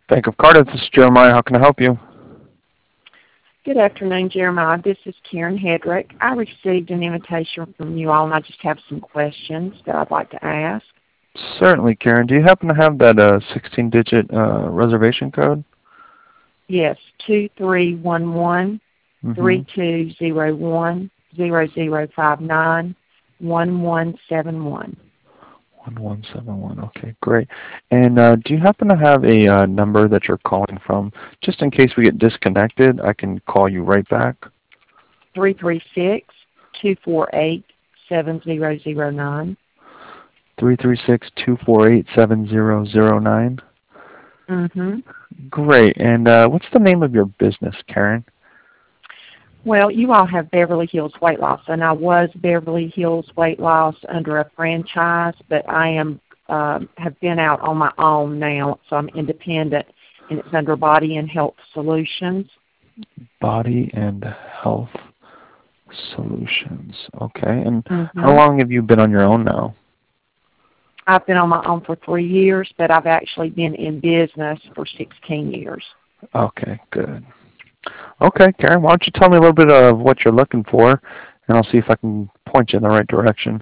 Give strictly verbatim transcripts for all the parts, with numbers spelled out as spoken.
Bank of Cardiff, this is Jeremiah. How can I help you? Good afternoon, Jeremiah. This is Karen Hedrick. I received an invitation from you all, and I just have some questions that I'd like to ask. Certainly, Karen. Do you happen to have that uh, sixteen-digit uh, reservation code? Yes, two three one one, three two zero one, zero zero five nine, one one seven one. one one seven one. Okay, great. And uh, do you happen to have a uh, number that you're calling from? Just in case we get disconnected, I can call you right back. three three six, two four eight, seven zero zero nine. three three six, two four eight, seven zero zero nine. Mm-hmm. Great. And uh, what's the name of your business, Karen? Well, you all have Beverly Hills Weight Loss, and I was Beverly Hills Weight Loss under a franchise, but I am um, have been out on my own now, so I'm independent, and it's under Body and Health Solutions. Body and Health Solutions. Okay. And Mm-hmm. how long have you been on your own now? I've been on my own for three years, but I've actually been in business for sixteen years. Okay, good. Okay, Karen, why don't you tell me a little bit of what you're looking for, and I'll see if I can point you in the right direction.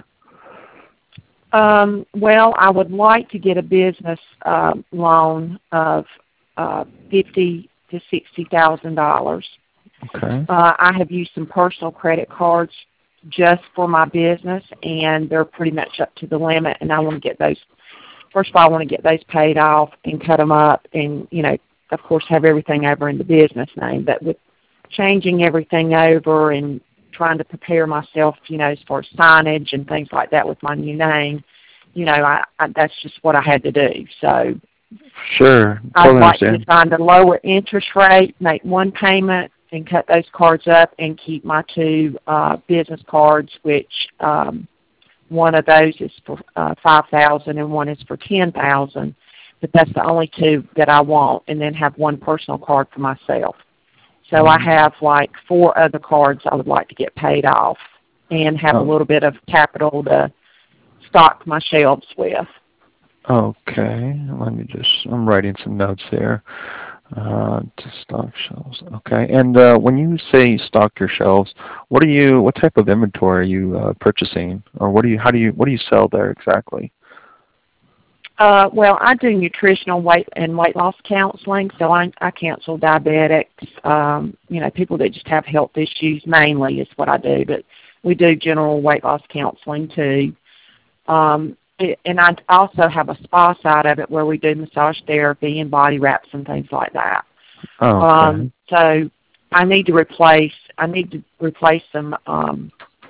Um, well, I would like to get a business uh, loan of uh, fifty to sixty thousand dollars. Okay. Uh, I have used some personal credit cards just for my business, and they're pretty much up to the limit. And I want to get those. First of all, I want to get those paid off and cut them up, and you know, of course, have everything over in the business name. But with changing everything over and trying to prepare myself, you know, as far as signage and things like that with my new name, you know, I, I that's just what I had to do. So sure, totally I'd like understand. to find a lower interest rate, make one payment, and cut those cards up and keep my two uh, business cards, which um, one of those is for uh, five thousand and one is for ten thousand. But that's the only two that I want, and then have one personal card for myself. So mm-hmm. I have like four other cards I would like to get paid off and have oh. a little bit of capital to stock my shelves with. Okay, let me just, I'm writing some notes here. Uh, to stock shelves. Okay, and uh, when you say stock your shelves, what are you, what type of inventory are you uh, purchasing, or what do you, how do you, what do you sell there exactly? Uh, well, I do nutritional weight and weight loss counseling, so I, I counsel diabetics, um, you know, people that just have health issues mainly is what I do, but we do general weight loss counseling too. Um, it, and I also have a spa side of it where we do massage therapy and body wraps and things like that. Oh, okay. Um, so I need to replace, I need to replace some um,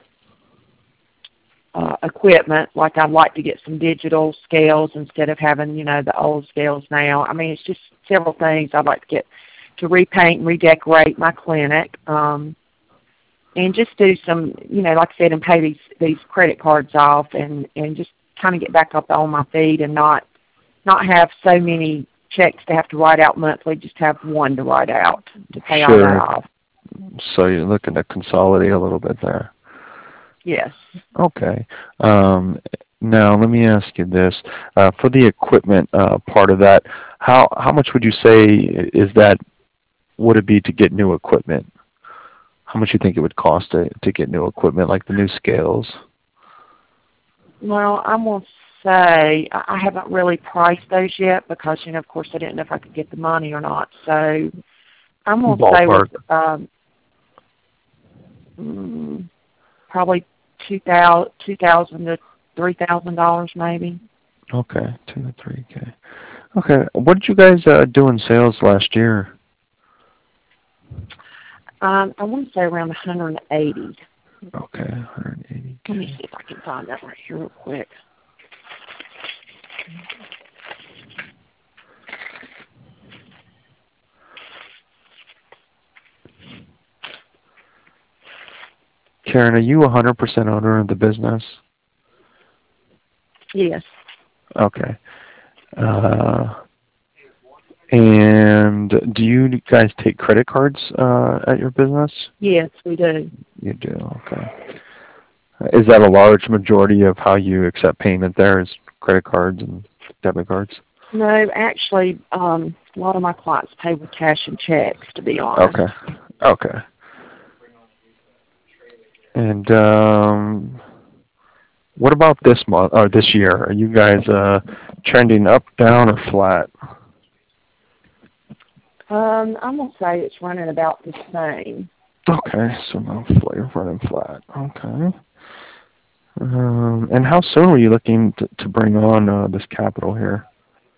Uh, equipment, like I'd like to get some digital scales instead of having, you know, the old scales now. I mean, it's just several things I'd like to get to repaint and redecorate my clinic, um, and just do some, you know, like I said, and pay these these credit cards off, and and just kind of get back up on my feet and not not have so many checks to have to write out monthly. Just have one to write out to pay sure. all that off. So you're looking to consolidate a little bit there. Yes. Okay. Um, now let me ask you this: uh, for the equipment uh, part of that, how how much would you say is that? Would it be to get new equipment? How much do you think it would cost to to get new equipment, like the new scales? Well, I'm gonna say I haven't really priced those yet because, you know, of course, I didn't know if I could get the money or not. So I'm gonna Ballpark. say with um, mm, probably two thousand, two thousand to three thousand dollars, maybe. Okay, two to three k. Okay, what did you guys uh, do in sales last year? Um, I want to say around one hundred eighty. Okay, one hundred eighty k. Let me see if I can find that right here real quick. Karen, are you one hundred percent owner of the business? Yes. Okay. Uh, and do you guys take credit cards uh, at your business? Yes, we do. You do, okay. Is that a large majority of how you accept payment there is credit cards and debit cards? No, actually, um, a lot of my clients pay with cash and checks, to be honest. Okay. Okay. And um, what about this month or this year? Are you guys uh, trending up, down, or flat? Um, I'm gonna say it's running about the same. Okay, so no flavor running flat. Okay. Um, and how soon were you looking to, to bring on uh, this capital here?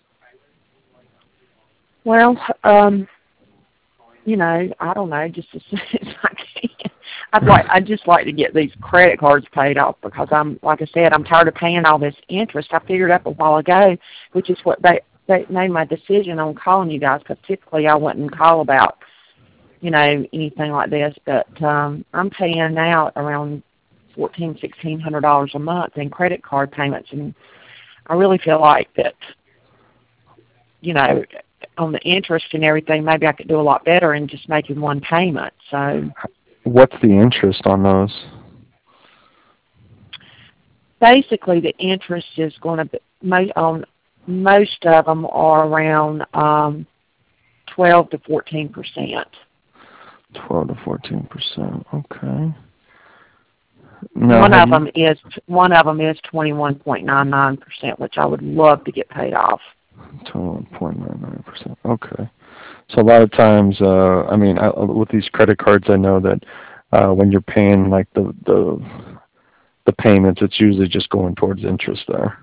Well, um, you know, I don't know, just as soon as I can. I'd like, I'd just like to get these credit cards paid off because I'm, like I said, I'm tired of paying all this interest. I figured up a while ago, which is what they, they made my decision on calling you guys, because typically I wouldn't call about, you know, anything like this. But um, I'm paying now around fourteen, sixteen hundred dollars a month in credit card payments, and I really feel like that, you know, on the interest and everything, maybe I could do a lot better in just making one payment. So What's the interest on those? basically, the interest is going to be most on most of them are around um, twelve to fourteen percent. Twelve to fourteen percent. Okay. Now, One of you, them is one of them is twenty-one point nine nine percent, which I would love to get paid off. twenty-one point nine nine percent. Okay. So a lot of times, uh, I mean, I, with these credit cards, I know that uh, when you're paying like the the the payments, it's usually just going towards interest there.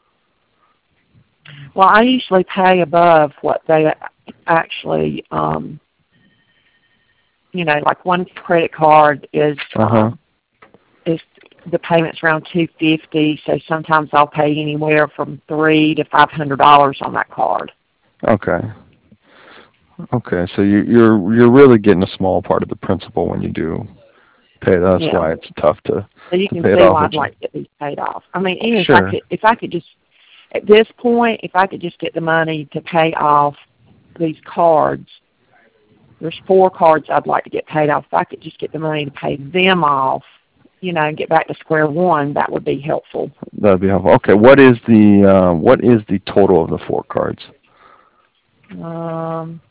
Well, I usually pay above what they actually, um, you know, like one credit card is Uh-huh. um, is the payments around two fifty. So sometimes I'll pay anywhere from three to five hundred dollars on that card. Okay. Okay. So you, you're you're really getting a small part of the principal when you do pay. That's Yeah. why it's tough to So you to can pay it see off. why I'd Which, like to get these paid off. I mean, even if sure. I could, if I could just at this point, if I could just get the money to pay off these cards, there's four cards I'd like to get paid off. If I could just get the money to pay them off, you know, and get back to square one, that would be helpful. That'd be helpful. Okay. What is the uh, what is the total of the four cards? Um,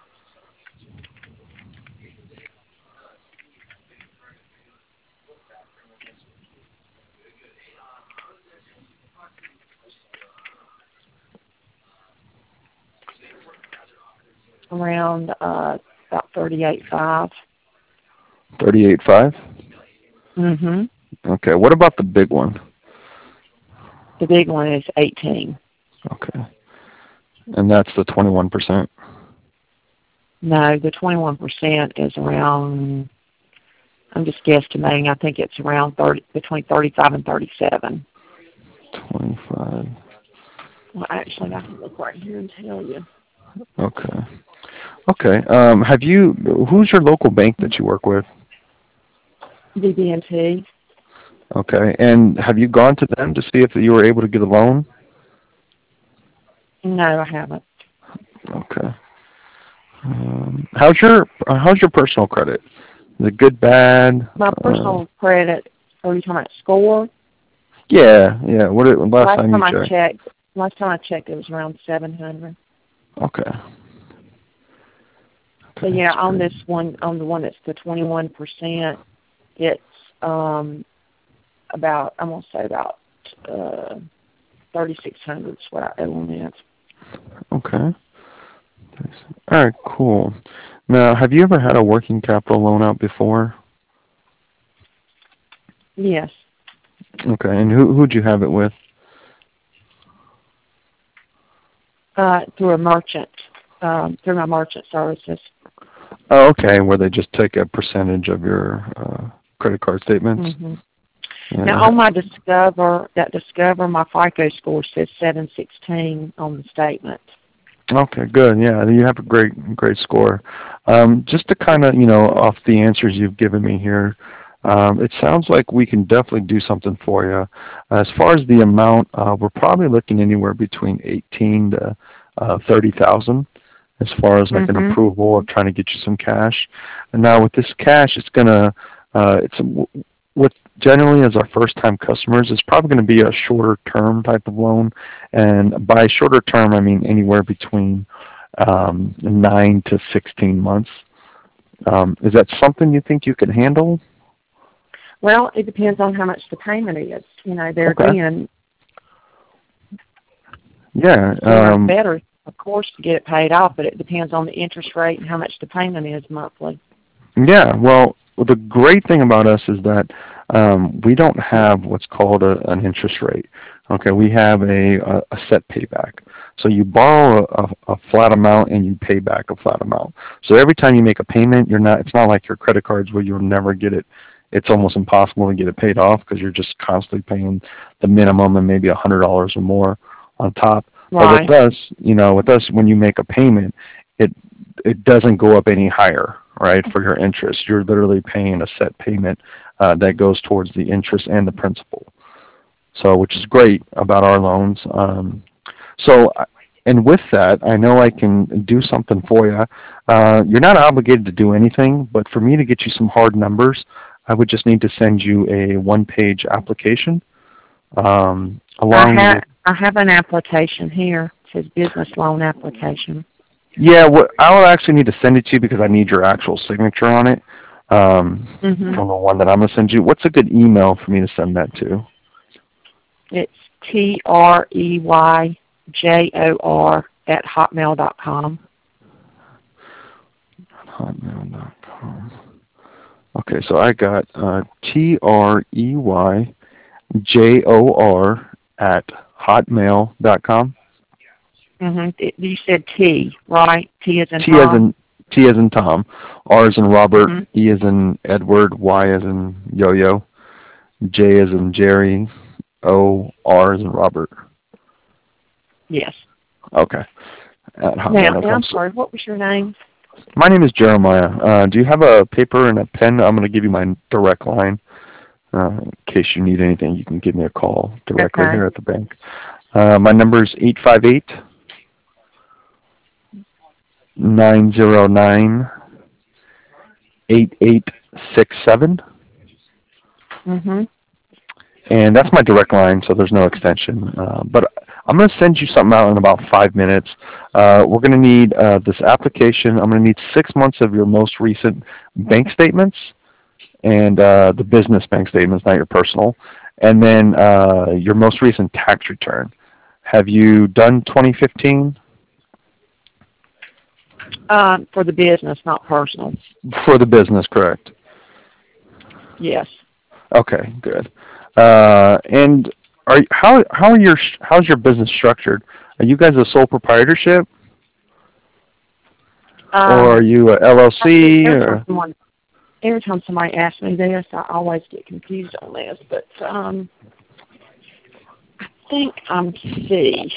around uh, about thirty-eight five. Thirty-eight five. Mhm. Okay. What about the big one? The big one is eighteen. Okay. And that's the twenty-one percent. No, the twenty-one percent is around. I'm just guesstimating. I think it's around thirty, between thirty-five and thirty-seven. Twenty-five. Well, actually, I can look right here and tell you. Okay. Okay. Um, have you? Who's your local bank that you work with? B B and T. Okay. And have you gone to them to see if you were able to get a loan? No, I haven't. Okay. Um, how's your uh, How's your personal credit? Is it good, bad? My personal Uh, credit. Are you talking about score? yeah. Yeah. What? It, last, Last time time you I checked? checked, last time I checked, it was around seven hundred. Okay. So Okay, yeah, that's on great. this one, on the one that's the twenty-one percent, it's um about, I'm gonna say about uh thirty-six hundred is what I owe on that. Okay. All right. Cool. Now, have you ever had a working capital loan out before? Yes. Okay. And who who'd you have it with? Uh, through a merchant, um, through my merchant services. Oh, okay. Where they just take a percentage of your uh, credit card statements. hmm Yeah. Now on my Discover, that Discover, my FICO score says seven sixteen on the statement. Okay, good. Yeah, you have a great, great score. Um, just to kind of, you know, off the answers you've given me here, um, it sounds like we can definitely do something for you. As far as the amount, uh, we're probably looking anywhere between eighteen to uh, thirty thousand, as far as like Mm-hmm. an approval of trying to get you some cash. And now with this cash, it's gonna, uh, it's what generally as our first-time customers, it's probably going to be a shorter-term type of loan. And by shorter term, I mean anywhere between um, nine to sixteen months. Um, is that something you think you can handle? Well, it depends on how much the payment is. You know, they're Okay. being Yeah. sooner Um, better, of course, to get it paid off, but it depends on the interest rate and how much the payment is monthly. yeah. Well, the great thing about us is that um, we don't have what's called a, an interest rate. Okay, we have a, a, a set payback. So you borrow a, a, a flat amount and you pay back a flat amount. So every time you make a payment, you're not. It's not like your credit cards where you'll never get it. It's almost impossible to get it paid off because you're just constantly paying the minimum and maybe a hundred dollars or more on top. Right. But with us, you know, with us, when you make a payment, it it doesn't go up any higher, right? For your interest, you're literally paying a set payment uh, that goes towards the interest and the principal. So, which is great about our loans. Um, so, and with that, I know I can do something for you. Uh, you're not obligated to do anything, but for me to get you some hard numbers, I would just need to send you a one-page application. Um, I along have with I have an application here. It says business loan application. Yeah, what I will actually need to send it to you because I need your actual signature on it um, Mhm. from the one that I'm going to send you. What's a good email for me to send that to? It's T R E Y J O R at hotmail dot com. hotmail dot com. Okay, so I got uh, T R E Y J O R at hotmail dot com. Mm-hmm. You said T, right? T as in T as Tom? in T as in Tom, R as in Robert, Mm-hmm. E as in Edward, Y as in Yo-Yo, J as in Jerry, O, R as in Robert. Yes. Okay. At Now, hotmail dot and com. I'm sorry, what was your name? My name is Jeremiah. Uh, do you have a paper and a pen? I'm going to give you my direct line. Uh, in case you need anything, you can give me a call directly Okay. here at the bank. Uh, my number is eight five eight, nine zero nine, eight eight six seven. Mm-hmm. And that's my direct line, so there's no extension. Uh, but I'm going to send you something out in about five minutes. Uh, we're going to need uh, this application. I'm going to need six months of your most recent bank statements and uh, the business bank statements, not your personal, and then uh, your most recent tax return. Have you done twenty fifteen? Um, for the business, not personal. For the business, correct? Yes. Okay, good. Uh, and are how how are your how's your business structured? Are you guys a sole proprietorship, or are Um, you a L L C? every time Or someone, every time somebody asks me this, I always get confused on this. But um, I think I'm C.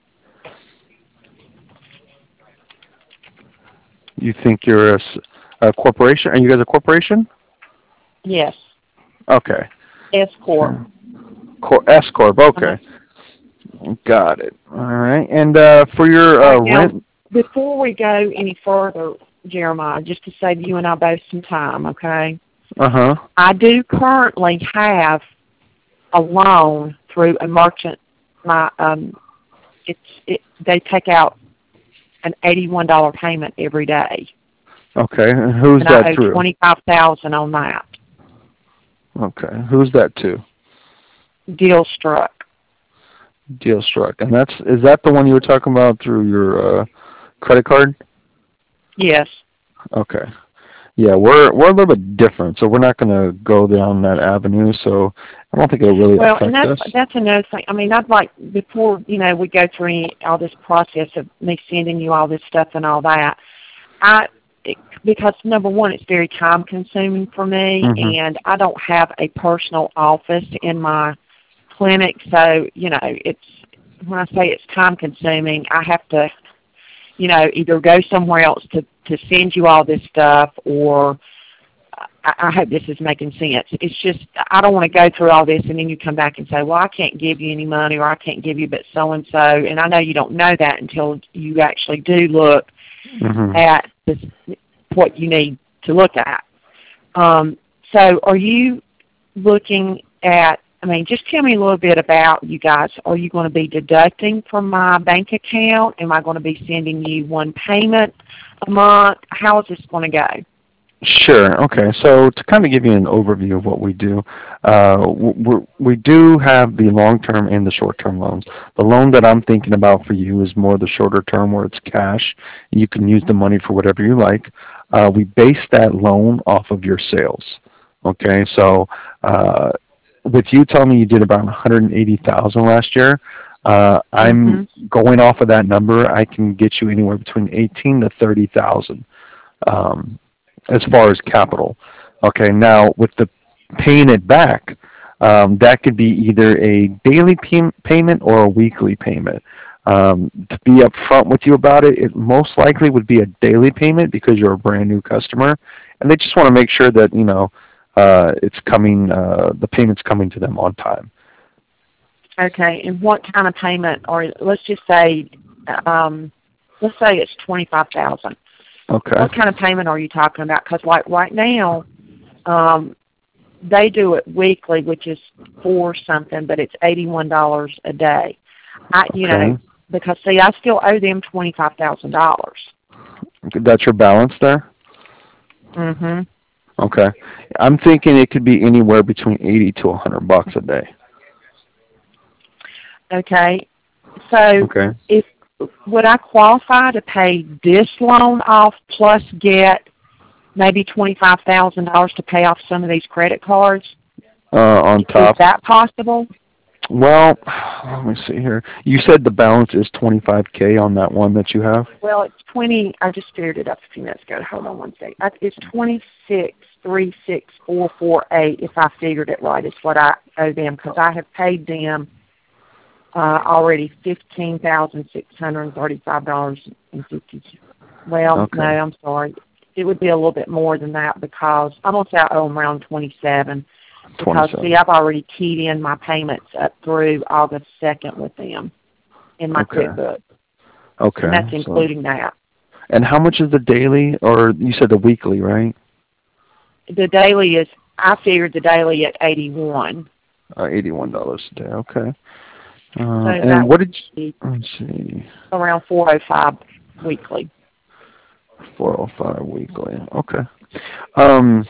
you think you're a, s- a corporation? Are you guys a corporation? Yes. Okay. S corp. Cor- S corp. Okay. Got it. All right. And uh, for your All uh, right, now, rent. before we go any further, Jeremiah, just to save you and I both some time, okay? Uh huh. I do currently have a loan through a merchant. My um, it's it, they take out an eighty-one dollar payment every day, Okay. And who's and that I owe through? twenty-five thousand on that. Okay. Who's that to? Deal struck. Deal struck. And that's is that the one you were talking about through your uh, credit card? Yes. Okay. Yeah, we're we're a little bit different, so we're not going to go down that avenue. So I don't think it'll really Well, and affect that's us. that's another thing. I mean, I'd like before you know we go through any, all this process of me sending you all this stuff and all that. I it, because number one, it's very time consuming for me, Mm-hmm. and I don't have a personal office in my clinic, so you know it's when I say it's time consuming, I have to you know either go somewhere else to to send you all this stuff or. I, I hope this is making sense. It's just I don't want to go through all this and then you come back and say, well, I can't give you any money or I can't give you but so-and-so. And I know you don't know that until you actually do look Mm-hmm. at this, what you need to look at. Um, so are you looking at, I mean, just tell me a little bit about you guys. Are you going to be deducting from my bank account? Am I going to be sending you one payment a month? How is this going to go? Sure. Okay. So to kind of give you an overview of what we do, uh, we we do have the long-term and the short-term loans. The loan that I'm thinking about for you is more the shorter term where it's cash. You can use the money for whatever you like. Uh, we base that loan off of your sales. Okay. So uh, with you telling me you did about one hundred eighty thousand last year, uh, I'm Mm-hmm. going off of that number. I can get you anywhere between eighteen to thirty thousand. Um, as far as capital. Okay, now with the paying it back, um, that could be either a daily pay- payment or a weekly payment. Um, to be upfront with you about it, it most likely would be a daily payment because you're a brand new customer, and they just want to make sure that you know uh, it's coming, uh, the payment's coming to them on time. Okay, and what kind of payment, or let's just say, um, let's say it's twenty-five thousand. Okay. What kind of payment are you talking about? Because like right now, um, they do it weekly, which is for something, but it's eighty-one dollars a day. I, you Okay. know, because see, I still owe them twenty-five thousand dollars. That's your balance there? Mhm. Okay. I'm thinking it could be anywhere between eighty to a hundred bucks a day. Okay. So, Okay. if would I qualify to pay this loan off plus get maybe twenty-five thousand dollars to pay off some of these credit cards? Uh, on Is top. that possible? Well, let me see here. You said the balance is twenty-five K on that one that you have? Well, it's twenty. I just figured it up a few minutes ago. Hold on one second. It's twenty-six three six four four eight. If I figured it right, is what I owe them because I have paid them uh, already fifteen thousand six hundred thirty-five dollars and fifty. Well, Okay. no, I'm sorry. It would be a little bit more than that because I'm gonna say I owe them around twenty-seven. Because twenty-seven. see, I've already keyed in my payments up through August second with them in my Okay. QuickBooks. Okay. And that's So, including that. and how much is the daily, or you said the weekly, right? The daily is, I figured the daily at eighty-one. Uh, eighty-one dollars a day. Okay. Uh, So that and what did would you, be let's see, around four oh five weekly. four oh five weekly. Okay. Um,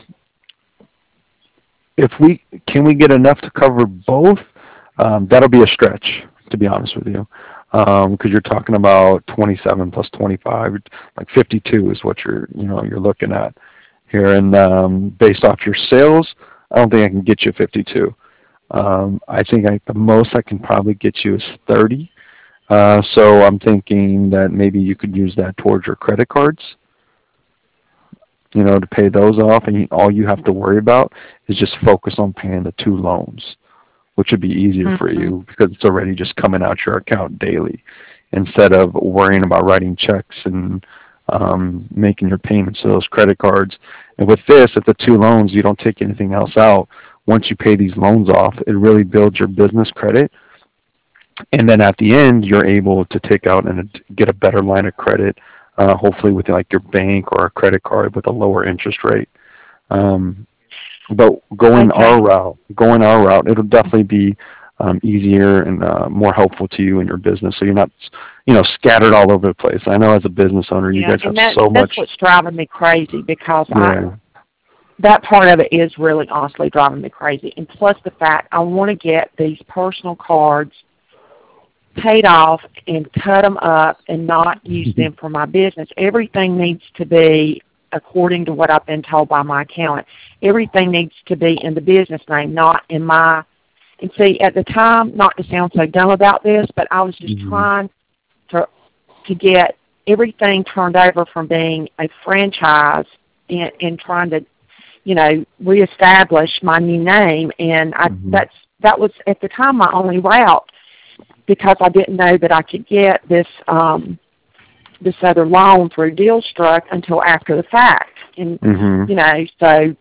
if we, can we get enough to cover both? Um, that'll be a stretch, to be honest with you. Um, because you're talking about twenty-seven plus twenty-five, like fifty-two is what you're, you know, you're looking at here. And um, based off your sales, I don't think I can get you fifty-two. Um, I think I, the most I can probably get you is thirty. Uh, so I'm thinking that maybe you could use that towards your credit cards, you know, to pay those off, and you, all you have to worry about is just focus on paying the two loans, which would be easier Mm-hmm. for you because it's already just coming out your account daily, instead of worrying about writing checks and um, making your payments to those credit cards. And with this, if the two loans, you don't take anything else out, once you pay these loans off, it really builds your business credit. And then at the end, you're able to take out and get a better line of credit, uh, hopefully with like your bank or a credit card with a lower interest rate. Um, but going Okay. our route, going our route, it'll definitely be um, easier and uh, more helpful to you and your business. So you're not, you know, scattered all over the place. I know as a business owner, you Yeah, guys have and that, so that's much. what's driving me crazy because I, Yeah. that part of it is really honestly driving me crazy. And plus the fact I want to get these personal cards paid off and cut them up and not use them for my business. Everything needs to be, according to what I've been told by my accountant, everything needs to be in the business name, not in my, and see, at the time, not to sound so dumb about this, but I was just Mhm. trying to to get everything turned over from being a franchise and, and trying to, you know, reestablish my new name. And I, Mhm. that's that was, at the time, my only route, because I didn't know that I could get this um, this other loan through DealStruck until after the fact. And, Mhm. you know, so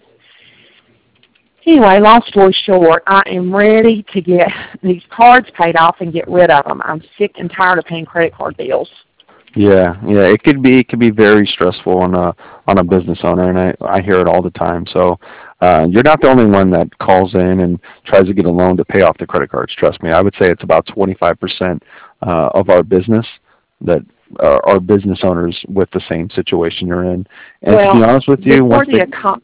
anyway, long story short, I am ready to get these cards paid off and get rid of them. I'm sick and tired of paying credit card bills. Yeah, yeah, it could be it could be very stressful on a on a business owner, and I I hear it all the time. So Uh, you're not the only one that calls in and tries to get a loan to pay off the credit cards. Trust me, I would say it's about twenty-five percent uh, of our business that are, are business owners with the same situation you're in. And to be Well, honest with you, before once the they econ-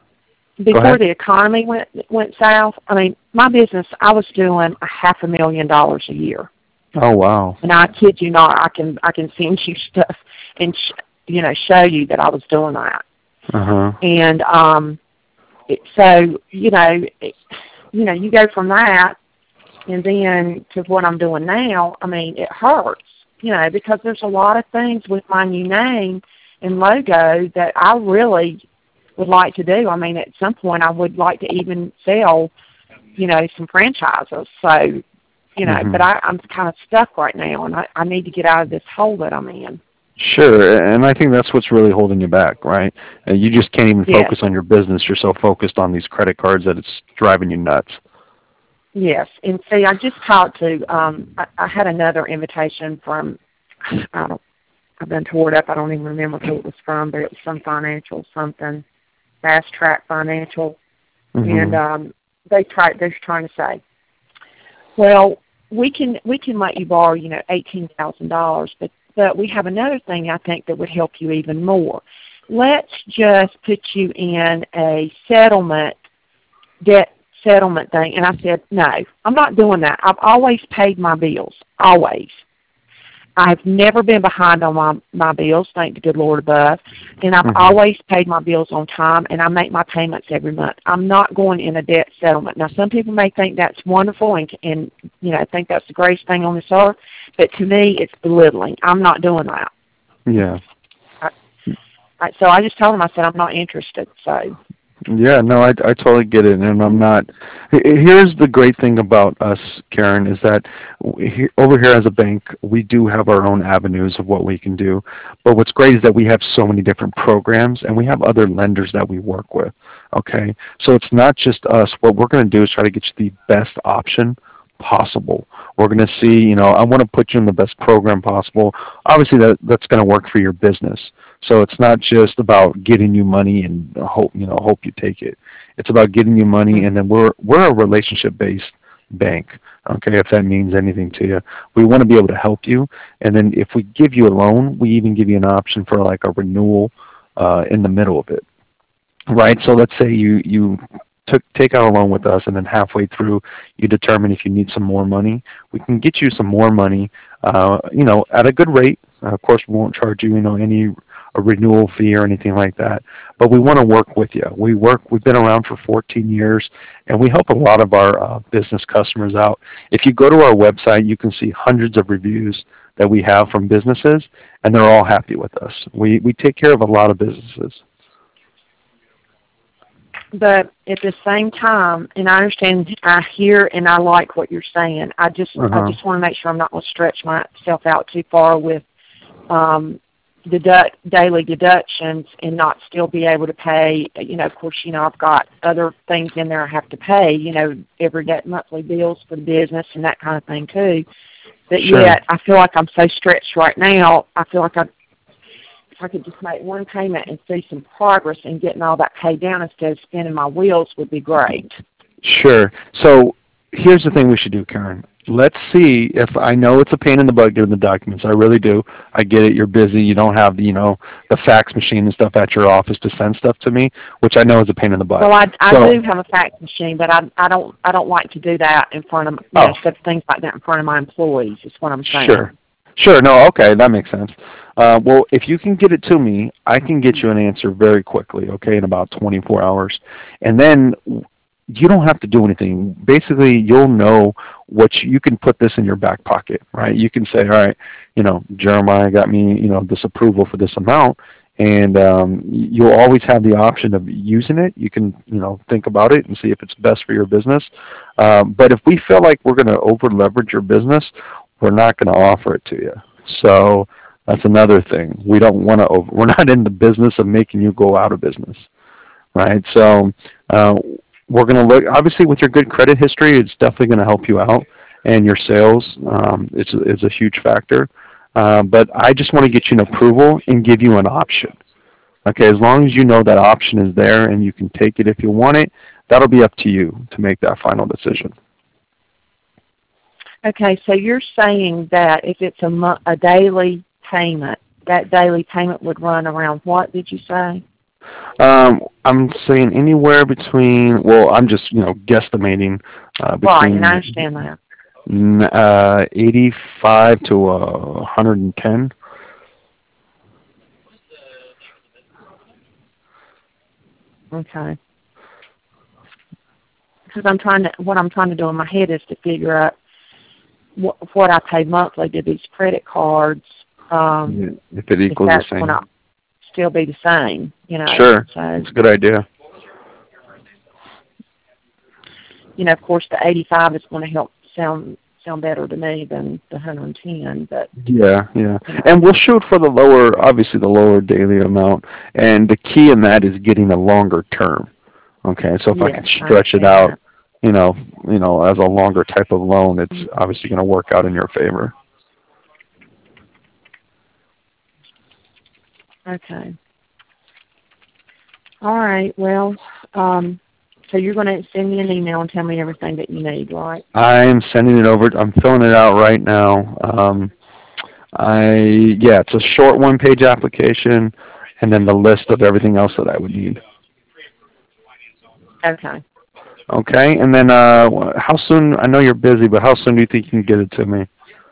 go before ahead. the economy went went south, I mean, my business, I was doing a half a million dollars a year, Oh wow. and I kid you not, I can I can send you stuff and sh- you know show you that I was doing that. Uh huh. And um, it, so you know, it, you know, you go from that and then to what I'm doing now. I mean, it hurts, you know, because there's a lot of things with my new name and logo that I really would like to do. I mean, at some point, I would like to even sell, you know, some franchises. So, you know, but Mhm. I, I'm kind of stuck right now, and I, I need to get out of this hole that I'm in. Sure, and I think that's what's really holding you back, right? And you just can't even Yes, focus on your business. You're so focused on these credit cards that it's driving you nuts. yes. And see, I just talked to, um, I, I had another invitation from, I don't, I've been tore up. I don't even remember who it was from, but it was some financial something, Fast Track Financial, and Mhm. um, they tried. They're trying to say, well, we can we can let you borrow, you know, eighteen thousand dollars, but but we have another thing I think that would help you even more. Let's just put you in a settlement debt settlement thing. And I said, no, I'm not doing that. I've always paid my bills, always. I've never been behind on my, my bills, thank the good Lord above, and I've Mhm. always paid my bills on time, and I make my payments every month. I'm not going in a debt settlement. Now, some people may think that's wonderful and, and you know, think that's the greatest thing on this earth, but to me, it's belittling. I'm not doing that. Yeah. I, I, so I just told him, I said, I'm not interested. So, Yeah, no, I I totally get it, and I'm not. he- Here's the great thing about us, Karen, is that we, he- over here as a bank, we do have our own avenues of what we can do. But what's great is that we have so many different programs, and we have other lenders that we work with. Okay, so it's not just us. What we're going to do is try to get you the best option possible. We're going to see, you know, I want to put you in the best program possible. Obviously, that that's going to work for your business. So it's not just about getting you money and hope you know hope you take it. It's about getting you money, and then we're we're a relationship based bank. Okay, if that means anything to you, we want to be able to help you. And then if we give you a loan, we even give you an option for like a renewal uh, in the middle of it. Right. So let's say you you took take out a loan with us, and then halfway through you determine if you need some more money. We can get you some more money, uh, you know, at a good rate. Uh, of course, we won't charge you, you know, any a renewal fee or anything like that. But we want to work with you. We work. We've been around for fourteen years, and we help a lot of our uh, business customers out. If you go to our website, you can see hundreds of reviews that we have from businesses, and they're all happy with us. We we take care of a lot of businesses. but at the same time, and I understand, I hear and I like what you're saying. I just, Uh I huh. just want to make sure I'm not going to stretch myself out too far with um, deduct daily deductions and not still be able to pay. You know, of course, you know I've got other things in there I have to pay. You know, every day monthly bills for the business and that kind of thing too. But Sure. yet, I feel like I'm so stretched right now. I feel like I, if I could just make one payment and see some progress in getting all that paid down instead of spinning my wheels would be great. Sure. So here's the thing we should do, Karen. Let's see if I know it's a pain in the butt getting the documents. I really do. I get it. You're busy. You don't have the, you know, the fax machine and stuff at your office to send stuff to me, which I know is a pain in the butt. Well, I I So, do have a fax machine, but I I don't I don't like to do that in front of you oh, know stuff things like that in front of my employees. Is what I'm saying. sure. Sure. No, okay, that makes sense. Uh, well, if you can get it to me, I can get you an answer very quickly, okay, in about twenty-four hours. And then you don't have to do anything. Basically, you'll know what you, you can put this in your back pocket, right? You can say, all right, you know, Jeremiah got me, you know, this approval for this amount, and um, you'll always have the option of using it. You can, you know, think about it and see if it's best for your business. Um, but if we feel like we're going to over leverage your business, we're not going to offer it to you. So that's another thing. We don't want to. We're not in the business of making you go out of business, right? So uh, we're going to look, obviously, with your good credit history, it's definitely going to help you out, and your sales um, is, is a huge factor. Uh, but I just want to get you an approval and give you an option. Okay, as long as you know that option is there and you can take it if you want it, that'll be up to you to make that final decision. Okay, so you're saying that if it's a, mo- a daily payment, that daily payment would run around what, did you say? Um, I'm saying anywhere between, well, I'm just, you know, guesstimating uh, Right, and I between understand that. n- uh, eighty-five to uh, one hundred ten. Okay. Because I'm trying to, what I'm trying to do in my head is to figure out what, what I pay monthly to these credit cards. Um, Yeah, if it if equals the that's going to same. still be the same, you know. Sure, So, it's a good idea. you know, of course, the eighty-five is going to help sound sound better to me than the one hundred ten. But Yeah, yeah. you know, And we'll shoot for the lower, obviously the lower daily amount. And the key in that is getting a longer term. Okay, so if I yes, can I stretch it understand out, that. you know, you know, as a longer type of loan, it's obviously going to work out in your favor. Okay. All right. Well, um, so you're going to send me an email and tell me everything that you need, right? I'm sending it over. I'm filling it out right now. Um, I yeah, it's a short one-page application, and then the list of everything else that I would need. Okay. Okay, and then uh, how soon? I know you're busy, but how soon do you think you can get it to me?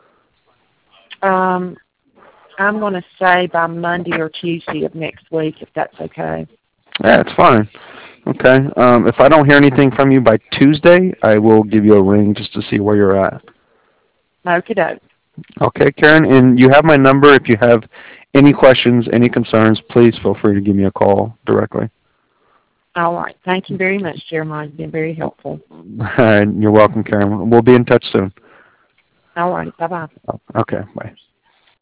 Um, I'm going to say by Monday or Tuesday of next week, if that's okay. Yeah, it's fine. Okay. Um, if I don't hear anything from you by Tuesday, I will give you a ring just to see where you're at. Okie doke. Okay, Karen, and you have my number. If you have any questions, any concerns, please feel free to give me a call directly. All right. Thank you very much, Jeremiah. You've been very helpful. You're welcome, Karen. We'll be in touch soon. All right. Bye-bye. Okay, bye.